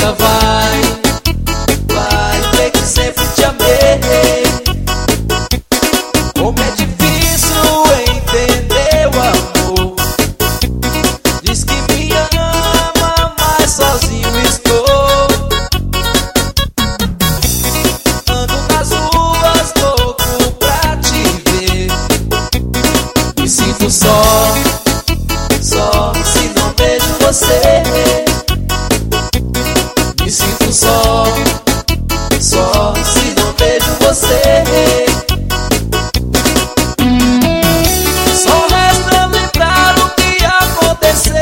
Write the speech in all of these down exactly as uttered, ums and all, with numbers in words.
nunca vai, vai ver que sempre te amei. Como é difícil entender o amor. Diz que me ama, mas sozinho estou. Ando nas ruas louco pra te ver. Me sinto só, só se não vejo você. Me sinto só, só se não vejo você. Só resta lembrar o que aconteceu.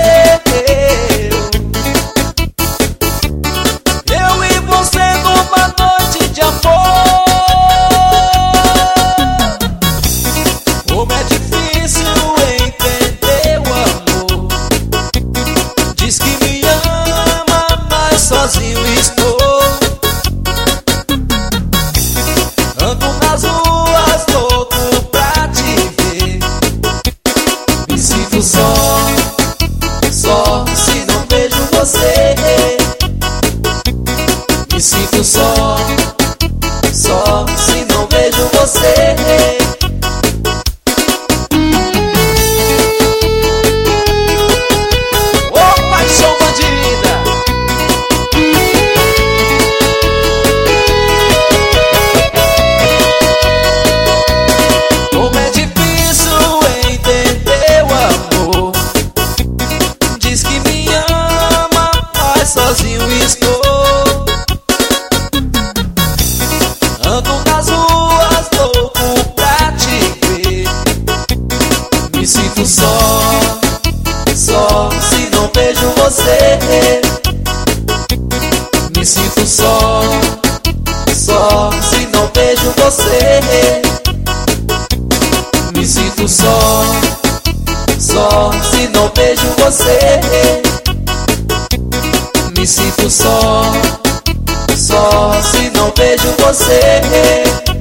Eu e você numa noite de amor. Como é difícil entender o amor. Diz que me ama, mas sozinho estou. Ando nas ruas louco pra te ver. Me sinto só, só se não vejo você. Me sinto só, só se não vejo você. Ô paixão bandida! Como é difícil entender o amor. Diz que me ama, mas sozinho estou. Ando nas ruas louco pra te ver. Me sinto só, só se não vejo você. Me sinto só, só se não vejo você. Me sinto só, só se não vejo você. Me sinto só, só se não vejo você.